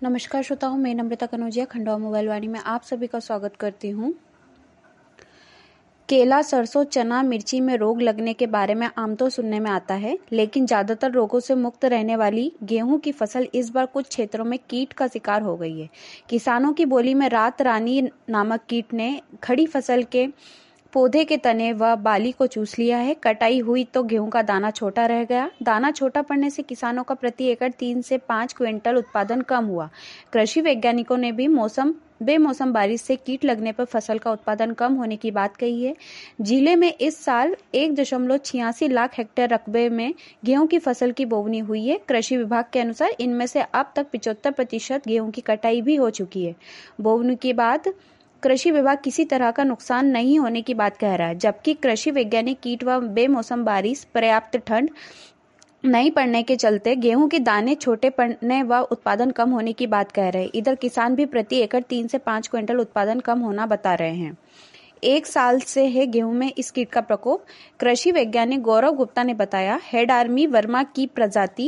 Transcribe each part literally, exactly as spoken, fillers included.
नमस्कार श्रोताओं, मैं नम्रता कनौजिया खंडवा मोबाइल वाणी में आप सभी का स्वागत करती हूँ। केला, सरसों, चना, मिर्ची में रोग लगने के बारे में आमतौर सुनने में आता है, लेकिन ज्यादातर रोगों से मुक्त रहने वाली गेहूं की फसल इस बार कुछ क्षेत्रों में कीट का शिकार हो गई है। किसानों की बोली में रात रानी नामक कीट ने खड़ी फसल के पौधे के तने व बाली को चूस लिया है। कटाई हुई तो गेहूं का दाना छोटा रह गया। दाना छोटा पड़ने से किसानों का प्रति एकड़ तीन से पाँच क्विंटल उत्पादन कम हुआ। कृषि वैज्ञानिकों ने भी मौसम बेमौसम बारिश से कीट लगने पर फसल का उत्पादन कम होने की बात कही है। जिले में इस साल एक दशमलव छियासी लाख हेक्टेयर रकबे में गेहूं की फसल की बोवनी हुई है। कृषि विभाग के अनुसार इनमें से अब तक पिचहत्तर प्रतिशत गेहूं की कटाई भी हो चुकी है। बोवनी के बाद कृषि विभाग किसी तरह का नुकसान नहीं होने की बात कह रहा है, जबकि कृषि वैज्ञानिक कीट व बेमौसम बारिश, पर्याप्त ठंड नहीं पड़ने के चलते गेहूं के दाने छोटे पड़ने व उत्पादन कम होने की बात कह रहे हैं। इधर किसान भी प्रति एकड़ तीन से पाँच क्विंटल उत्पादन कम होना बता रहे हैं। एक साल से है गेहूं में इस कीट का प्रकोप। कृषि वैज्ञानिक गौरव गुप्ता ने बताया, हेड आर्मी वर्मा की प्रजाति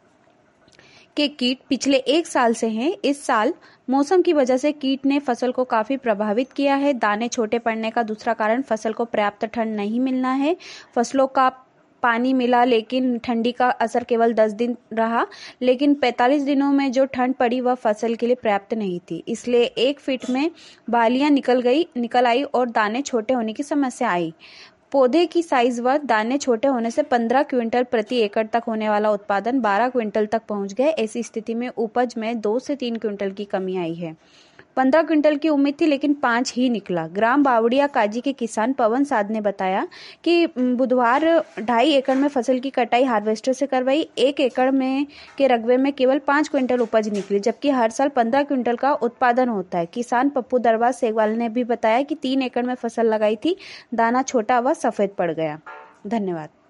के कीट पिछले एक साल से हैं। इस साल मौसम की वजह से कीट ने फसल को काफी प्रभावित किया है। दाने छोटे पड़ने का दूसरा कारण फसल को पर्याप्त ठंड नहीं मिलना है। फसलों का पानी मिला, लेकिन ठंडी का असर केवल दस दिन रहा, लेकिन पैंतालीस दिनों में जो ठंड पड़ी वह फसल के लिए पर्याप्त नहीं थी। इसलिए एक फीट में बालियां निकल गई निकल आई और दाने छोटे होने की समस्या आई। पौधे की साइज व दाने छोटे होने से पंद्रह क्विंटल प्रति एकड़ तक होने वाला उत्पादन बारह क्विंटल तक पहुंच गए। ऐसी स्थिति में उपज में दो से तीन क्विंटल की कमी आई है। पंद्रह क्विंटल की उम्मीद थी, लेकिन पांच ही निकला। ग्राम बावड़िया काजी के किसान पवन साध ने बताया कि बुधवार ढाई एकड़ में फसल की कटाई हार्वेस्टर से करवाई। एक एकड़ में के रकबे में केवल पांच क्विंटल उपज निकली, जबकि हर साल पंद्रह क्विंटल का उत्पादन होता है। किसान पप्पू दरबार सेगवाल ने भी बताया कि तीन एकड़ में फसल लगाई थी, दाना छोटा व सफेद पड़ गया। धन्यवाद।